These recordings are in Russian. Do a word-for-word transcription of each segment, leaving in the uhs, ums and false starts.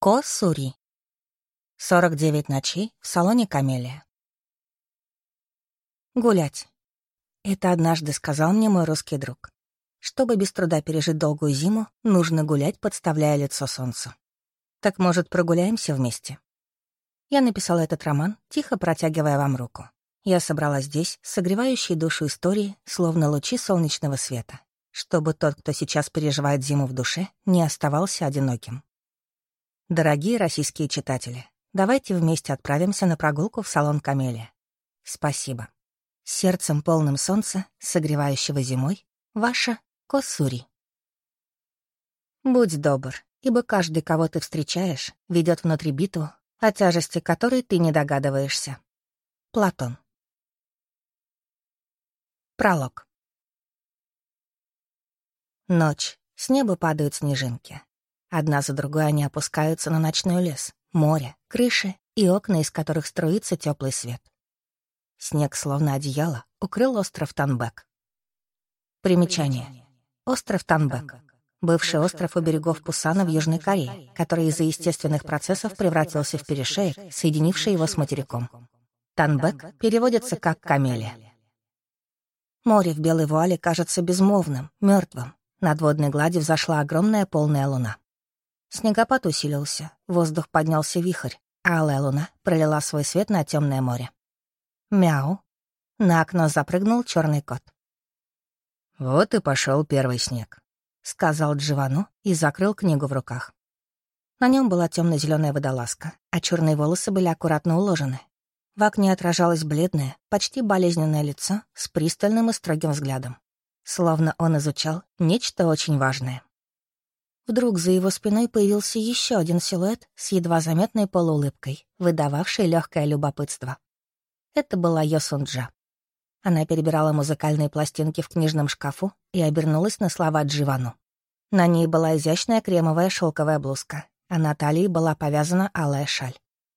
Ко-Сури. сорок девять ночей в салоне «Камелия». Гулять. Это однажды сказал мне мой русский друг. Чтобы без труда пережить долгую зиму, нужно гулять, подставляя лицо солнцу. Так, может, прогуляемся вместе? Я написала этот роман, тихо протягивая вам руку. Я собрала здесь согревающие душу истории, словно лучи солнечного света, чтобы тот, кто сейчас переживает зиму в душе, не оставался одиноким. Дорогие российские читатели, давайте вместе отправимся на прогулку в салон «Камелия». Спасибо. С сердцем полным солнца, согревающего зимой, ваша Ко-Сури. Будь добр, ибо каждый, кого ты встречаешь, ведет внутри битву, о тяжести которой ты не догадываешься. Платон. Пролог. Ночь. С неба падают снежинки. Одна за другой они опускаются на ночной лес, море, крыши и окна, из которых струится теплый свет. Снег, словно одеяло, укрыл остров Танбек. Примечание. Остров Танбек. Бывший остров у берегов Пусана в Южной Корее, который из-за естественных процессов превратился в перешеек, соединивший его с материком. Танбек переводится как «Камелия». Море в белой вуале кажется безмолвным, мертвым. Над водной гладью взошла огромная полная луна. Снегопад усилился, в воздух поднялся вихрь, а алая луна пролила свой свет на темное море. Мяу. На окно запрыгнул черный кот. «Вот и пошел первый снег», — сказал Джованну и закрыл книгу в руках. На нем была темно-зеленая водолазка, а черные волосы были аккуратно уложены. В окне отражалось бледное, почти болезненное лицо с пристальным и строгим взглядом, словно он изучал нечто очень важное. Вдруг за его спиной появился еще один силуэт с едва заметной полуулыбкой, выдававшей легкое любопытство. Это была Йо Сун-Джа. Она перебирала музыкальные пластинки в книжном шкафу и обернулась на слова Джованну. На ней была изящная кремовая шелковая блузка, а на талии была повязана алая шаль.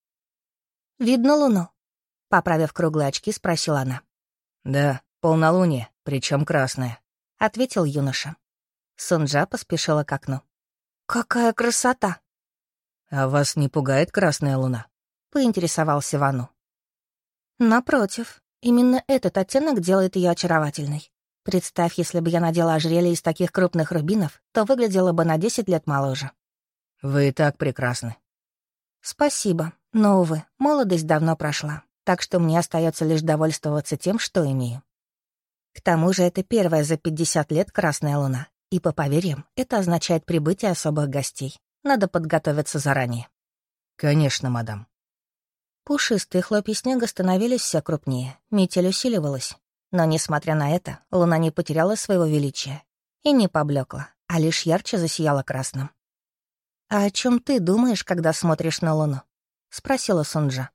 «Видно луну?» — поправив круглые очки, спросила она. «Да, полнолуние, причем красное», — ответил юноша. Сун-Джа поспешила к окну. «Какая красота!» «А вас не пугает красная луна?» — поинтересовался Вану. «Напротив, именно этот оттенок делает ее очаровательной. Представь, если бы я надела ожерелье из таких крупных рубинов, то выглядела бы на десять лет моложе». «Вы и так прекрасны». «Спасибо, но, увы, молодость давно прошла, так что мне остается лишь довольствоваться тем, что имею. К тому же это первая за пятьдесят лет красная луна, и, по поверьям, это означает прибытие особых гостей. Надо подготовиться заранее». «Конечно, мадам». Пушистые хлопья снега становились все крупнее, метель усиливалась. Но, несмотря на это, луна не потеряла своего величия и не поблекла, а лишь ярче засияла красным. «А о чем ты думаешь, когда смотришь на луну?» — спросила Сун-Джа.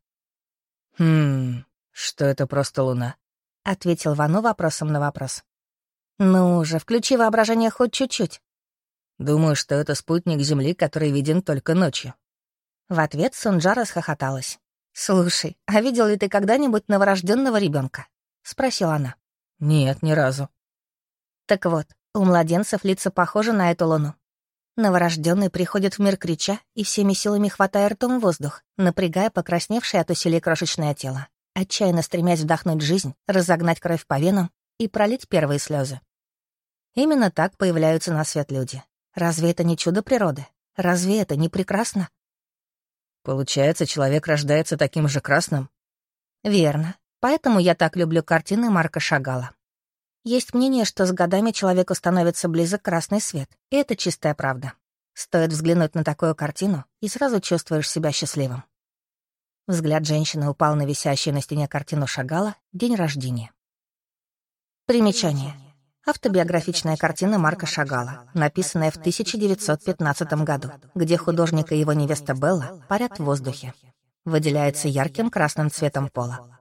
«Хм, что это просто луна?» — ответил Вану вопросом на вопрос. «Ну же, включи воображение хоть чуть-чуть». «Думаю, что это спутник Земли, который виден только ночью». В ответ Сун-Джа расхохоталась. «Слушай, а видел ли ты когда-нибудь новорожденного ребенка? Спросила она. «Нет, ни разу». Так вот, у младенцев лица похожи на эту луну. Новорожденный приходит в мир крича и всеми силами хватая ртом воздух, напрягая покрасневшее от усилий крошечное тело, отчаянно стремясь вдохнуть жизнь, разогнать кровь по венам и пролить первые слезы. Именно так появляются на свет люди. Разве это не чудо природы? Разве это не прекрасно? Получается, человек рождается таким же красным? Верно. Поэтому я так люблю картины Марка Шагала. Есть мнение, что с годами человеку становится близок красный свет, и это чистая правда. Стоит взглянуть на такую картину, и сразу чувствуешь себя счастливым. Взгляд женщины упал на висящую на стене картину Шагала «День рождения». Примечание. Автобиографичная картина Марка Шагала, написанная в тысяча девятьсот пятнадцатом году, где художник и его невеста Белла парят в воздухе. Выделяется ярким красным цветом пола.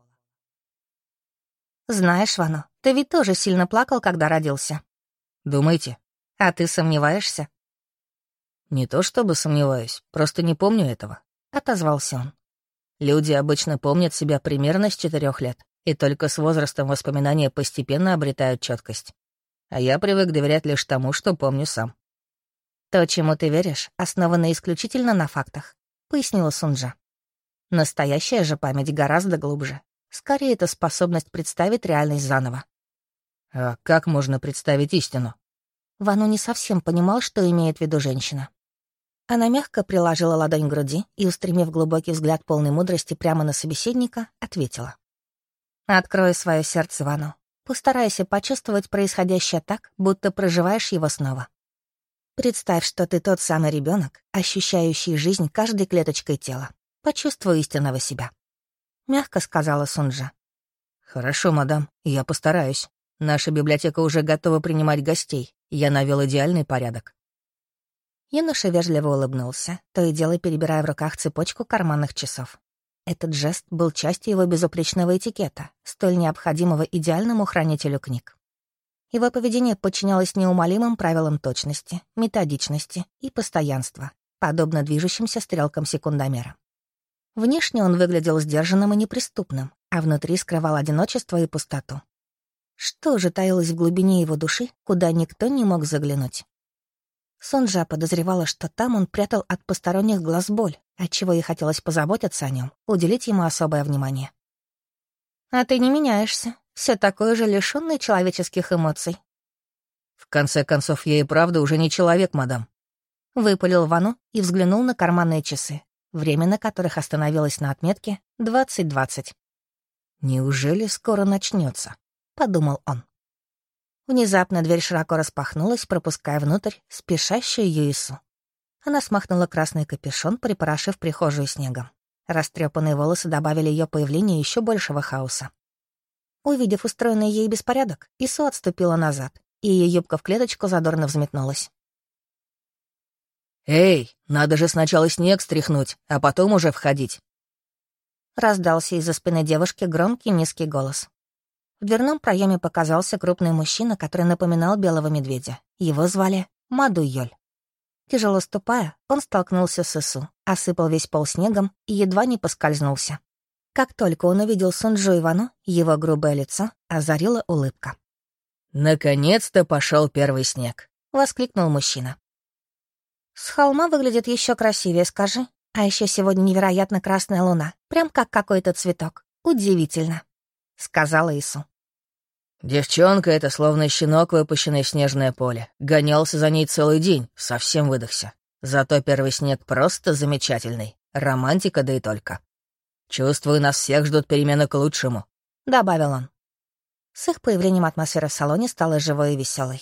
«Знаешь, Вану, ты ведь тоже сильно плакал, когда родился». «Думаете?» «А ты сомневаешься?» «Не то чтобы сомневаюсь, просто не помню этого», — отозвался он. «Люди обычно помнят себя примерно с четырех лет, и только с возрастом воспоминания постепенно обретают четкость. А я привык доверять лишь тому, что помню сам». «То, чему ты веришь, основано исключительно на фактах. — пояснила Сунджа. Настоящая же память гораздо глубже. Скорее, это способность представить реальность заново. А как можно представить истину? Вану не совсем понимал, что имеет в виду женщина. Она мягко приложила ладонь к груди и, устремив глубокий взгляд полной мудрости прямо на собеседника, ответила. «Открой свое сердце, Вану. Постарайся почувствовать происходящее так, будто проживаешь его снова. Представь, что ты тот самый ребенок, ощущающий жизнь каждой клеточкой тела. Почувствуй истинного себя», — мягко сказала Сунджа. «Хорошо, мадам, я постараюсь. Наша библиотека уже готова принимать гостей. Я навел идеальный порядок». Юноша вежливо улыбнулся, то и дело перебирая в руках цепочку карманных часов. Этот жест был частью его безупречного этикета, столь необходимого идеальному хранителю книг. Его поведение подчинялось неумолимым правилам точности, методичности и постоянства, подобно движущимся стрелкам секундомера. Внешне он выглядел сдержанным и неприступным, а внутри скрывал одиночество и пустоту. Что же таилось в глубине его души, куда никто не мог заглянуть? Сунджа подозревала, что там он прятал от посторонних глаз боль, отчего ей хотелось позаботиться о нем, уделить ему особое внимание. «А ты не меняешься, все такой же лишённый человеческих эмоций». «В конце концов, я и правда уже не человек, мадам», — выпалил Вану и взглянул на карманные часы, время на которых остановилось на отметке двадцать двадцать. «Неужели скоро начнется?» — подумал он. Внезапно дверь широко распахнулась, пропуская внутрь спешащую Юису. Она смахнула красный капюшон, припорошив прихожую снегом. Растрепанные волосы добавили ее появлению еще большего хаоса. Увидев устроенный ей беспорядок, Ису отступила назад, и ее юбка в клеточку задорно взметнулась. «Эй, надо же сначала снег стряхнуть, а потом уже входить!» Раздался из-за спины девушки громкий низкий голос. В дверном проеме показался крупный мужчина, который напоминал белого медведя. Его звали Маду Йоль. Тяжело ступая, он столкнулся с Ису, осыпал весь пол снегом и едва не поскользнулся. Как только он увидел Сунджу и Вану, его грубое лицо озарила улыбка. «Наконец-то пошел первый снег!» — воскликнул мужчина. «С холма выглядит еще красивее, скажи. А еще сегодня невероятно красная луна, прям как какой-то цветок. Удивительно», — сказала Ису. «Девчонка — это словно щенок, выпущенный в снежное поле. Гонялся за ней целый день, совсем выдохся. Зато первый снег просто замечательный. Романтика, да и только. Чувствую, нас всех ждут перемены к лучшему», — добавил он. С их появлением атмосфера в салоне стала живой и веселой.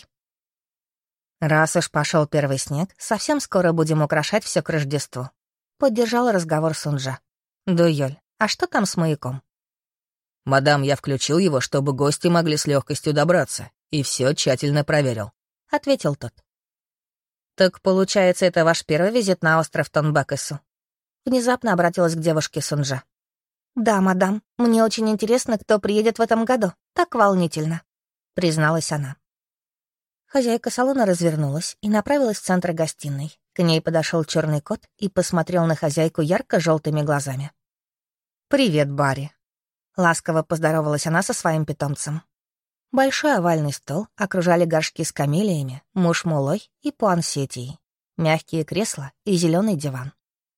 «Раз уж пошел первый снег, совсем скоро будем украшать все к Рождеству», — поддержал разговор Сунджа. «Дуёль, а что там с маяком?» «Мадам, я включил его, чтобы гости могли с легкостью добраться, и все тщательно проверил», — ответил тот. «Так, получается, это ваш первый визит на остров Тонбак-Ису?» Внезапно обратилась к девушке Сунджа. «Да, мадам, мне очень интересно, кто приедет в этом году. Так волнительно», — призналась она. Хозяйка салона развернулась и направилась в центр гостиной. К ней подошел черный кот и посмотрел на хозяйку ярко-желтыми глазами. «Привет, Барри», — ласково поздоровалась она со своим питомцем. Большой овальный стол окружали горшки с камелиями, мушмулой и пуансетией, мягкие кресла и зеленый диван.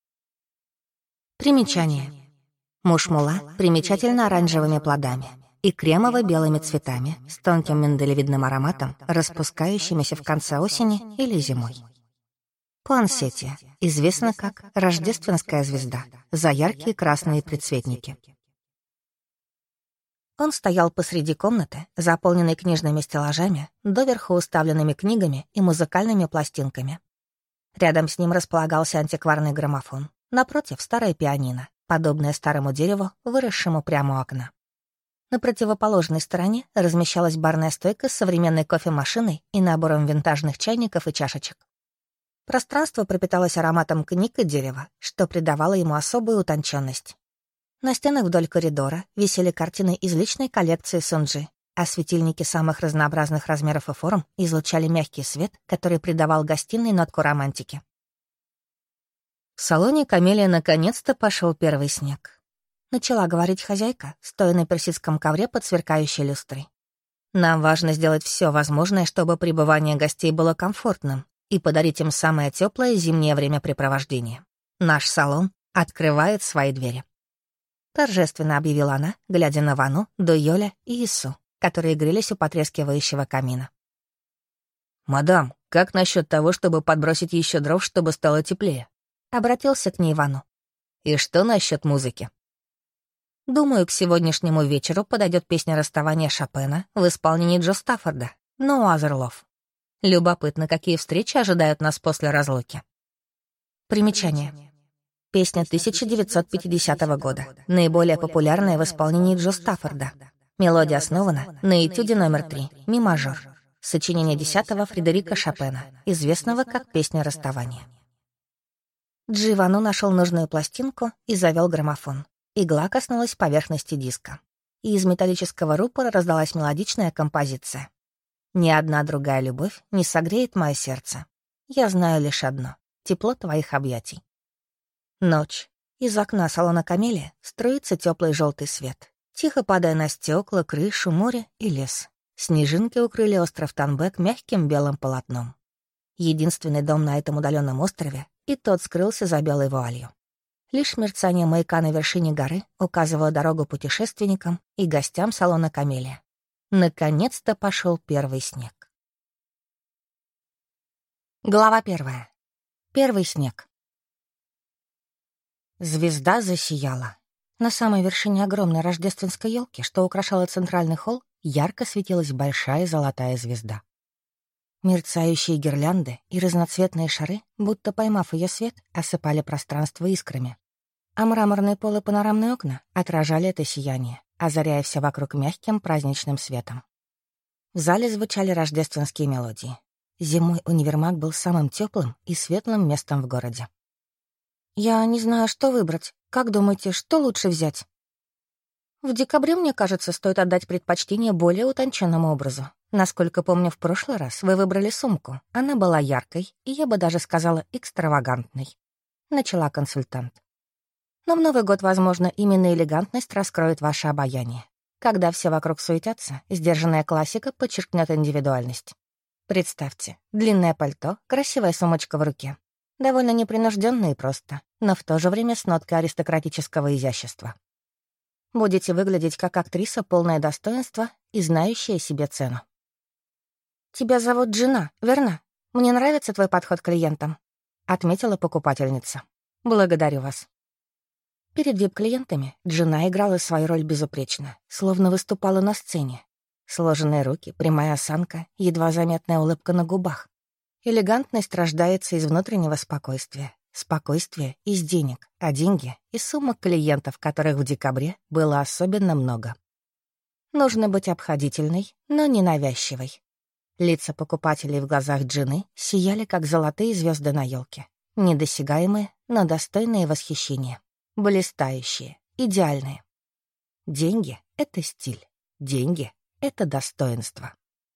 Примечание. Мушмула примечательна оранжевыми плодами и кремово-белыми цветами с тонким миндалевидным ароматом, распускающимися в конце осени или зимой. Пуансетия известна как рождественская звезда за яркие красные предцветники. Он стоял посреди комнаты, заполненной книжными стеллажами, доверху уставленными книгами и музыкальными пластинками. Рядом с ним располагался антикварный граммофон, напротив — старое пианино, подобное старому дереву, выросшему прямо у окна. На противоположной стороне размещалась барная стойка с современной кофемашиной и набором винтажных чайников и чашечек. Пространство пропиталось ароматом книг и дерева, что придавало ему особую утонченность. На стенах вдоль коридора висели картины из личной коллекции Сунджи, а светильники самых разнообразных размеров и форм излучали мягкий свет, который придавал гостиной нотку романтики. В салоне камелия наконец-то пошел первый снег. Начала говорить хозяйка, стоя на персидском ковре под сверкающей люстрой. «Нам важно сделать все возможное, чтобы пребывание гостей было комфортным, и подарить им самое теплое зимнее времяпрепровождение. Наш салон открывает свои двери. Торжественно объявила она, глядя на Вану, Дуйоля и Ису, которые грелись у потрескивающего камина. «Мадам, как насчет того, чтобы подбросить еще дров, чтобы стало теплее?» Обратился к ней Вану. «И что насчет музыки?» «Думаю, к сегодняшнему вечеру подойдет песня расставания Шопена в исполнении Джо Стаффорда «No Other Love». Любопытно, какие встречи ожидают нас после разлуки». Примечание. Песня тысяча девятьсот пятидесятого года, наиболее популярная в исполнении Джо Стаффорда. Мелодия основана на этюде номер три, ми-мажор, сочинение десятого Фредерика Шопена, известного как «Песня расставания». Джи Вану нашел нужную пластинку и завел граммофон. Игла коснулась поверхности диска, и из металлического рупора раздалась мелодичная композиция. «Ни одна другая любовь не согреет мое сердце. Я знаю лишь одно — тепло твоих объятий». Ночь. Из окна салона «Камелия» струится теплый желтый свет, тихо падая на стекла, крышу, море и лес. Снежинки укрыли остров Танбек мягким белым полотном. Единственный дом на этом удаленном острове, и тот скрылся за белой вуалью. Лишь мерцание маяка на вершине горы указывало дорогу путешественникам и гостям салона «Камелия». Наконец-то пошел первый снег. Глава первая. Первый снег. Звезда засияла. На самой вершине огромной рождественской елки, что украшала центральный холл, ярко светилась большая золотая звезда. Мерцающие гирлянды и разноцветные шары, будто поймав ее свет, осыпали пространство искрами. А мраморные полы панорамные окна отражали это сияние, озаряя все вокруг мягким праздничным светом. В зале звучали рождественские мелодии. Зимой универмаг был самым теплым и светлым местом в городе. «Я не знаю, что выбрать. Как думаете, что лучше взять?» «В декабре, мне кажется, стоит отдать предпочтение более утонченному образу. Насколько помню, в прошлый раз вы выбрали сумку. Она была яркой, и я бы даже сказала экстравагантной», — начала консультант. «Но в Новый год, возможно, именно элегантность раскроет ваше обаяние. Когда все вокруг суетятся, сдержанная классика подчеркнет индивидуальность. Представьте, длинное пальто, красивая сумочка в руке. Довольно непринужденно и просто, но в то же время с ноткой аристократического изящества. Будете выглядеть как актриса, полное достоинство и знающая себе цену. «Тебя зовут Джина, верно? Мне нравится твой подход к клиентам», — отметила покупательница. «Благодарю вас». Перед вип-клиентами Джина играла свою роль безупречно, словно выступала на сцене. Сложенные руки, прямая осанка, едва заметная улыбка на губах. Элегантность рождается из внутреннего спокойствия. Спокойствие из денег, а деньги — из сумок клиентов, которых в декабре было особенно много. Нужно быть обходительной, но не навязчивой. Лица покупателей в глазах Джины сияли, как золотые звезды на елке. Недосягаемые, но достойные восхищения. Блистающие, идеальные. Деньги — это стиль. Деньги — это достоинство.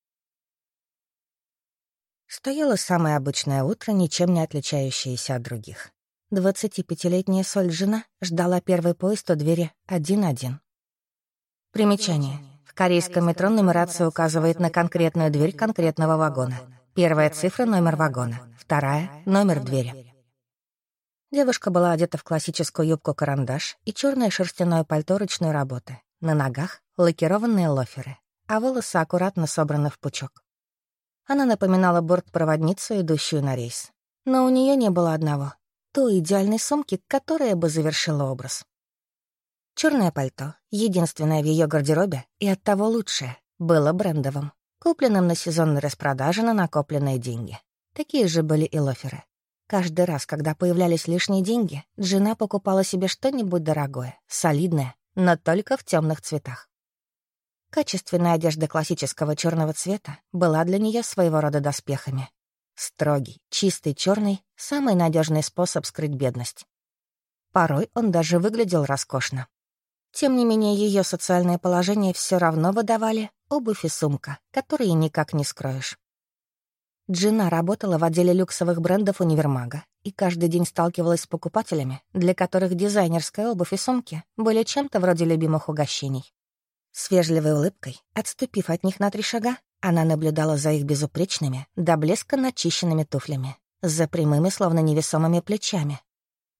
Стояло самое обычное утро, ничем не отличающееся от других. Двадцатипятилетняя Соль Джина ждала первый поезд у двери один один. Примечание. В корейском метро нумерация указывает на конкретную дверь конкретного вагона. Первая цифра — номер вагона, вторая — номер двери. Девушка была одета в классическую юбку-карандаш и черное шерстяное пальто ручной работы. На ногах — лакированные лоферы, а волосы аккуратно собраны в пучок. Она напоминала бортпроводницу, идущую на рейс. Но у нее не было одного — той идеальной сумки, которая бы завершила образ. Черное пальто, единственное в ее гардеробе и оттого лучшее, было брендовым, купленным на сезонной распродаже на накопленные деньги. Такие же были и лоферы. Каждый раз, когда появлялись лишние деньги, Джина покупала себе что-нибудь дорогое, солидное, но только в темных цветах. Качественная одежда классического черного цвета была для нее своего рода доспехами. Строгий, чистый черный — самый надежный способ скрыть бедность. Порой он даже выглядел роскошно. Тем не менее, ее социальное положение все равно выдавали обувь и сумка, которые никак не скроешь. Джина работала в отделе люксовых брендов универмага и каждый день сталкивалась с покупателями, для которых дизайнерская обувь и сумки были чем-то вроде любимых угощений. С вежливой улыбкой, отступив от них на три шага, она наблюдала за их безупречными, до блеска начищенными туфлями, за прямыми, словно невесомыми плечами.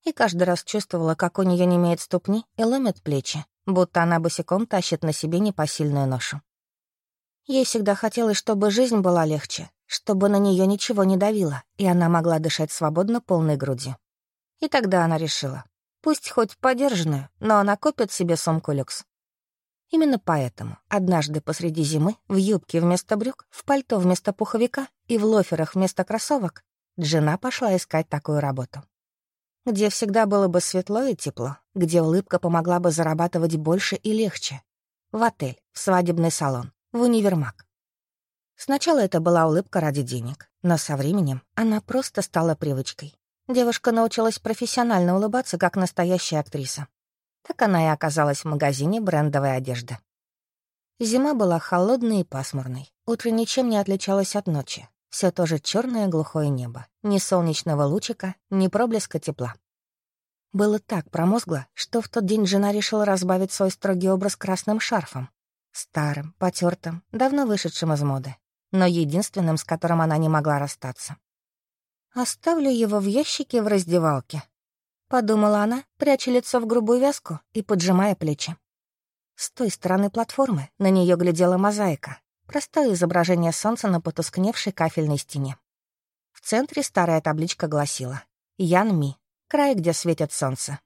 И каждый раз чувствовала, как у нее немеют ступни и ломят плечи, будто она босиком тащит на себе непосильную ношу. Ей всегда хотелось, чтобы жизнь была легче, чтобы на нее ничего не давило, и она могла дышать свободно полной грудью. И тогда она решила, пусть хоть подержанную, но она купит себе сумку люкс. Именно поэтому однажды посреди зимы в юбке вместо брюк, в пальто вместо пуховика и в лоферах вместо кроссовок Джина пошла искать такую работу. Где всегда было бы светло и тепло, где улыбка помогла бы зарабатывать больше и легче. В отель, в свадебный салон, в универмаг. Сначала это была улыбка ради денег, но со временем она просто стала привычкой. Девушка научилась профессионально улыбаться, как настоящая актриса. Так она и оказалась в магазине брендовой одежды. Зима была холодной и пасмурной. Утро ничем не отличалось от ночи. Все то же черное глухое небо. Ни солнечного лучика, ни проблеска тепла. Было так промозгло, что в тот день жена решила разбавить свой строгий образ красным шарфом. Старым, потертым, давно вышедшим из моды, но единственным, с которым она не могла расстаться. «Оставлю его в ящике в раздевалке», — подумала она, пряча лицо в грубую вязку и поджимая плечи. С той стороны платформы на нее глядела мозаика, простое изображение солнца на потускневшей кафельной стене. В центре старая табличка гласила «Ян Ми, край, где светит солнце».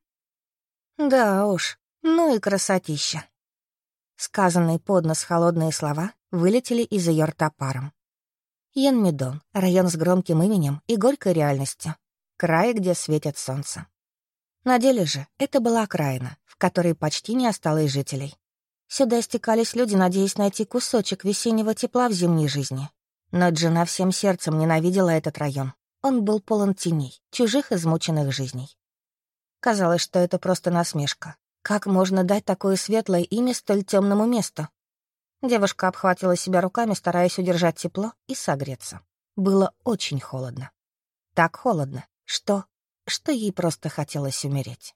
Да уж, ну и красотища. Сказанные под нос холодные слова вылетели из ее рта паром. Янмидон — район с громким именем и горькой реальностью. Край, где светит солнце. На деле же это была окраина, в которой почти не осталось жителей. Сюда стекались люди, надеясь найти кусочек весеннего тепла в зимней жизни. Но Джина всем сердцем ненавидела этот район. Он был полон теней, чужих измученных жизней. Казалось, что это просто насмешка. Как можно дать такое светлое имя столь темному месту? Девушка обхватила себя руками, стараясь удержать тепло и согреться. Было очень холодно. Так холодно, что... что ей просто хотелось умереть.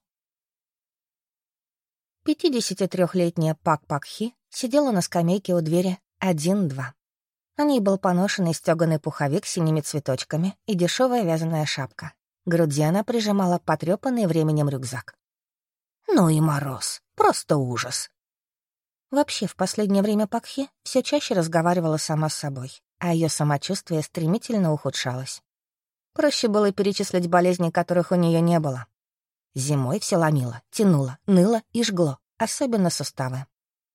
пятидесятитрёхлетняя Пак Пак Хи сидела на скамейке у двери один-два. На ней был поношенный стёганый пуховик с синими цветочками и дешевая вязаная шапка. К груди она прижимала потрёпанный временем рюкзак. Ну и мороз. Просто ужас. Вообще, в последнее время Пакхи все чаще разговаривала сама с собой, а ее самочувствие стремительно ухудшалось. Проще было перечислить болезни, которых у нее не было. Зимой все ломило, тянуло, ныло и жгло, особенно суставы.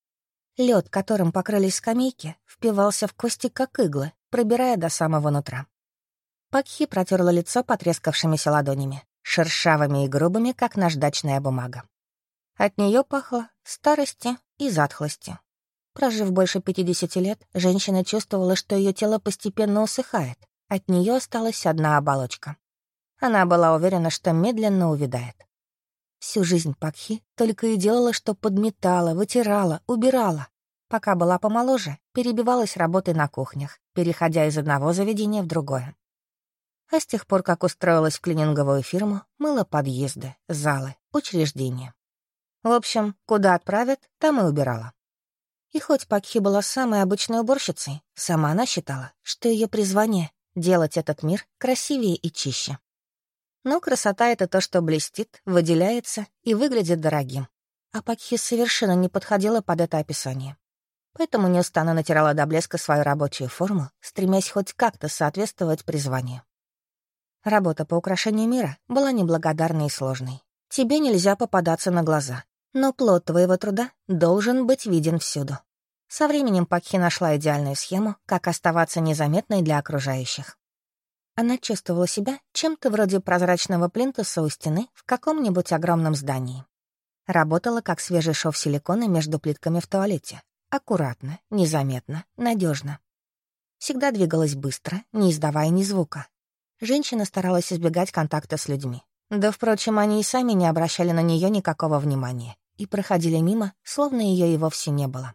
Лед, которым покрылись скамейки, впивался в кости, как иглы, пробирая до самого нутра. Пакхи протерла лицо потрескавшимися ладонями, шершавыми и грубыми, как наждачная бумага. От нее пахло старостью и затхлостью. Прожив больше пятидесяти лет, женщина чувствовала, что ее тело постепенно усыхает. От нее осталась одна оболочка. Она была уверена, что медленно увядает. Всю жизнь Пакхи только и делала, что подметала, вытирала, убирала. Пока была помоложе, перебивалась работой на кухнях, переходя из одного заведения в другое. А с тех пор, как устроилась в клининговую фирму, мыла подъезды, залы, учреждения. В общем, куда отправят, там и убирала. И хоть Пакхи была самой обычной уборщицей, сама она считала, что ее призвание — делать этот мир красивее и чище. Но красота — это то, что блестит, выделяется и выглядит дорогим. А Пакхи совершенно не подходила под это описание. Поэтому неустанно натирала до блеска свою рабочую форму, стремясь хоть как-то соответствовать призванию. Работа по украшению мира была неблагодарной и сложной. Тебе нельзя попадаться на глаза, но плод твоего труда должен быть виден всюду. Со временем Пакхи нашла идеальную схему, как оставаться незаметной для окружающих. Она чувствовала себя чем-то вроде прозрачного плинтуса у стены в каком-нибудь огромном здании. Работала как свежий шов силикона между плитками в туалете. Аккуратно, незаметно, надежно. Всегда двигалась быстро, не издавая ни звука. Женщина старалась избегать контакта с людьми. Да, впрочем, они и сами не обращали на нее никакого внимания и проходили мимо, словно ее и вовсе не было.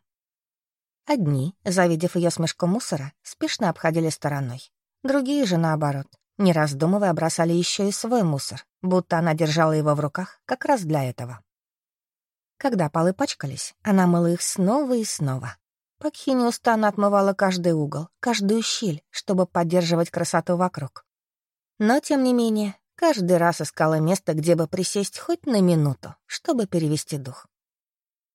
Одни, завидев ее с мешком мусора, спешно обходили стороной. Другие же, наоборот, не раздумывая, бросали еще и свой мусор, будто она держала его в руках как раз для этого. Когда полы пачкались, она мыла их снова и снова. Пакхи неустанно отмывала каждый угол, каждую щель, чтобы поддерживать красоту вокруг. Но, тем не менее, Каждый раз искала место, где бы присесть хоть на минуту, чтобы перевести дух.